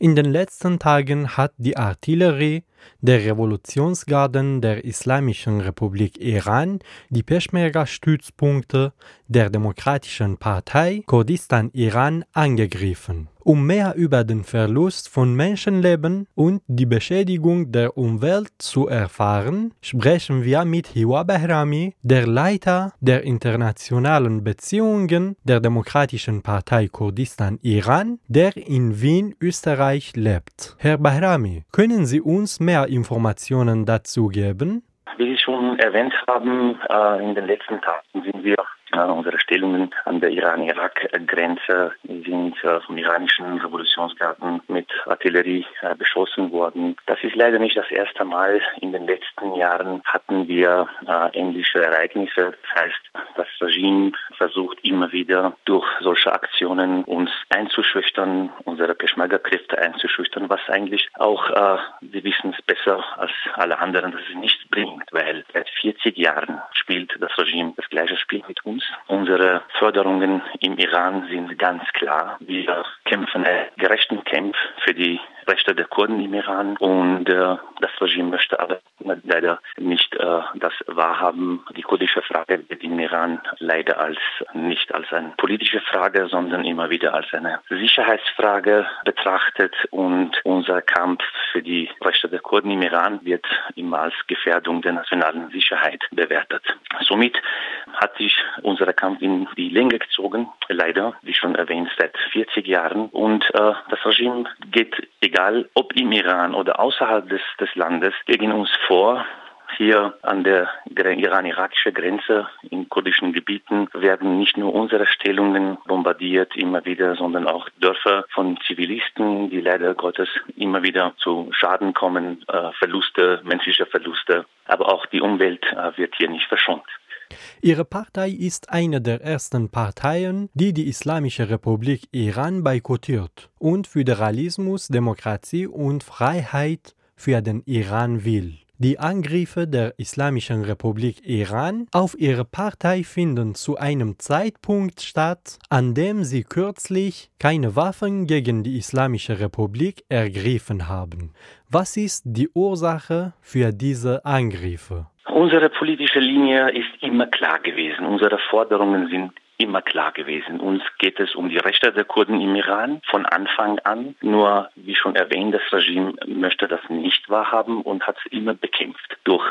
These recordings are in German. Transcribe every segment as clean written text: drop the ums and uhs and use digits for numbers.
In den letzten Tagen hat die Artillerie der Revolutionsgarden der Islamischen Republik Iran die Peschmerga-Stützpunkte der Demokratischen Partei Kurdistan Iran angegriffen. Um mehr über den Verlust von Menschenleben und die Beschädigung der Umwelt zu erfahren, sprechen wir mit Hiwa Bahrami, der Leiter der internationalen Beziehungen der Demokratischen Partei Kurdistan Iran, der in Wien, Österreich lebt. Herr Bahrami, können Sie uns mehr Informationen dazu geben? Wie Sie schon erwähnt haben, in den letzten Tagen sind wir unsere Stellungen an der Iran-Irak-Grenze sind vom iranischen Revolutionsgarden mit Artillerie beschossen worden. Das ist leider nicht das erste Mal. In den letzten Jahren hatten wir ähnliche Ereignisse. Das heißt, das Regime versucht immer wieder durch solche Aktionen uns einzuschüchtern, unsere Peschmerga-Kräfte einzuschüchtern, was eigentlich auch, wir wissen es besser als alle anderen, dass es nichts bringt, weil seit 40 Jahren spielt das Regime das gleiche Spiel mit uns. Unsere Forderungen im Iran sind ganz klar. Wir kämpfen einen gerechten Kampf für die Rechte der Kurden im Iran und das Regime möchte aber leider nicht das wahrhaben. Die kurdische Frage wird im Iran leider nicht als eine politische Frage, sondern immer wieder als eine Sicherheitsfrage betrachtet und unser Kampf für die Rechte der Kurden im Iran wird immer als Gefährdung der nationalen Sicherheit bewertet. Somit hat sich unser Kampf in die Länge gezogen, leider, wie schon erwähnt, seit 40 Jahren und das Regime geht, egal ob im Iran oder außerhalb des Landes, gegen uns vor. Hier an der iran-irakischen Grenze in kurdischen Gebieten werden nicht nur unsere Stellungen bombardiert immer wieder, sondern auch Dörfer von Zivilisten, die leider Gottes immer wieder zu Schaden kommen, menschliche Verluste, aber auch die Umwelt wird hier nicht verschont. Ihre Partei ist eine der ersten Parteien, die Islamische Republik Iran boykottiert und Föderalismus, Demokratie und Freiheit für den Iran will. Die Angriffe der Islamischen Republik Iran auf ihre Partei finden zu einem Zeitpunkt statt, an dem sie kürzlich keine Waffen gegen die Islamische Republik ergriffen haben. Was ist die Ursache für diese Angriffe? Unsere politische Linie ist immer klar gewesen. Unsere Forderungen sind immer klar gewesen. Uns geht es um die Rechte der Kurden im Iran von Anfang an. Nur, wie schon erwähnt, das Regime möchte das nicht wahrhaben und hat es immer bekämpft. Durch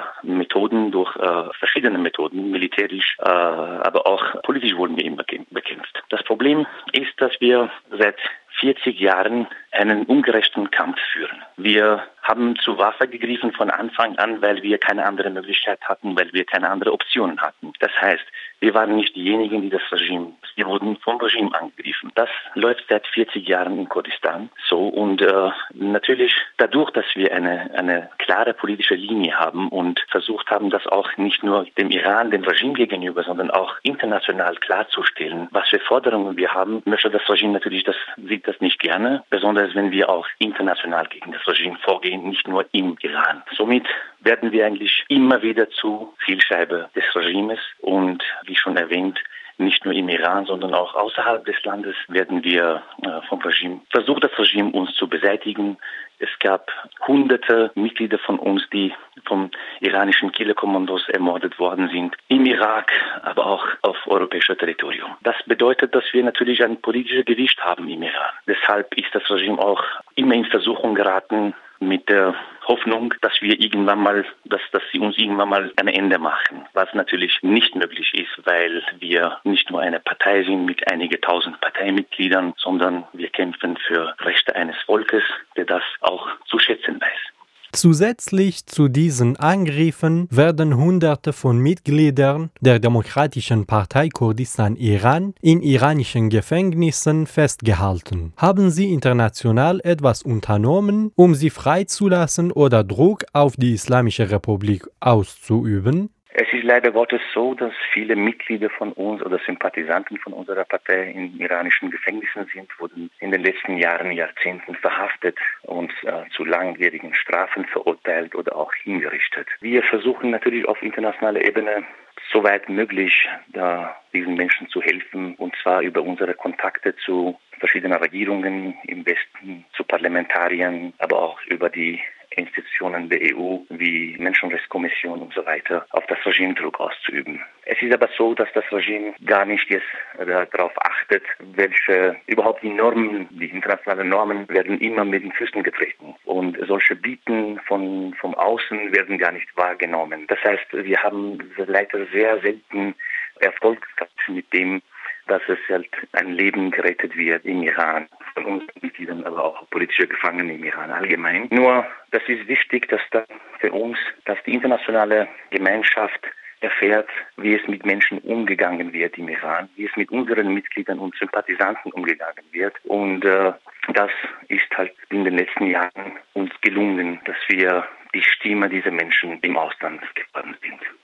verschiedene Methoden, militärisch, aber auch politisch wurden wir immer bekämpft. Das Problem ist, dass wir seit 40 Jahren einen ungerechten Kampf führen. Wir haben zur Waffe gegriffen von Anfang an, weil wir keine andere Möglichkeit hatten, weil wir keine andere Option hatten. Das heißt, wir waren nicht diejenigen, wir wurden vom Regime angegriffen. Das läuft seit 40 Jahren in Kurdistan so und natürlich dadurch, dass wir eine klare politische Linie haben und versucht haben, das auch nicht nur dem Iran, dem Regime gegenüber, sondern auch international klarzustellen, was für Forderungen wir haben, möchte das Regime natürlich, sieht das nicht gerne, besonders wenn wir auch international gegen das Regime vorgehen, nicht nur im Iran. Somit werden wir eigentlich immer wieder zu Zielscheibe des Regimes und wie schon erwähnt, nicht nur im Iran, sondern auch außerhalb des Landes werden wir versucht das Regime uns zu beseitigen. Es gab hunderte Mitglieder von uns, die vom iranischen Killerkommandos ermordet worden sind, im Irak, aber auch auf europäischem Territorium. Das bedeutet, dass wir natürlich ein politisches Gewicht haben im Iran. Deshalb ist das Regime auch immer in Versuchung geraten, mit der Hoffnung, dass sie uns irgendwann mal ein Ende machen, was natürlich nicht möglich ist, weil wir nicht nur eine Partei sind mit einigen tausend Parteimitgliedern, sondern wir kämpfen für Rechte eines Volkes, der das auch zu schätzen weiß. Zusätzlich zu diesen Angriffen werden Hunderte von Mitgliedern der Demokratischen Partei Kurdistan Iran in iranischen Gefängnissen festgehalten. Haben Sie international etwas unternommen, um sie freizulassen oder Druck auf die Islamische Republik auszuüben? Es ist leider Gottes so, dass viele Mitglieder von uns oder Sympathisanten von unserer Partei in iranischen Gefängnissen wurden in den letzten Jahrzehnten verhaftet und zu langjährigen Strafen verurteilt oder auch hingerichtet. Wir versuchen natürlich auf internationaler Ebene soweit möglich, diesen Menschen zu helfen, und zwar über unsere Kontakte zu verschiedenen Regierungen im Westen, zu Parlamentariern, aber auch über die Institutionen der EU wie Menschenrechtskommission und so weiter, auf das Regime Druck auszuüben. Es ist aber so, dass das Regime gar nicht jetzt darauf achtet, welche überhaupt die Normen, die internationalen Normen werden immer mit den Füßen getreten. Und solche Bieten vom Außen werden gar nicht wahrgenommen. Das heißt, wir haben leider sehr selten Erfolg mit dem, dass es halt ein Leben gerettet wird im Iran, von unseren Mitgliedern, aber auch politische Gefangene im Iran allgemein. Nur, das ist wichtig, dass für uns, dass die internationale Gemeinschaft erfährt, wie es mit Menschen umgegangen wird im Iran, wie es mit unseren Mitgliedern und Sympathisanten umgegangen wird. Und das ist halt in den letzten Jahren uns gelungen, dass wir die Stimme dieser Menschen im Ausland geworden sind.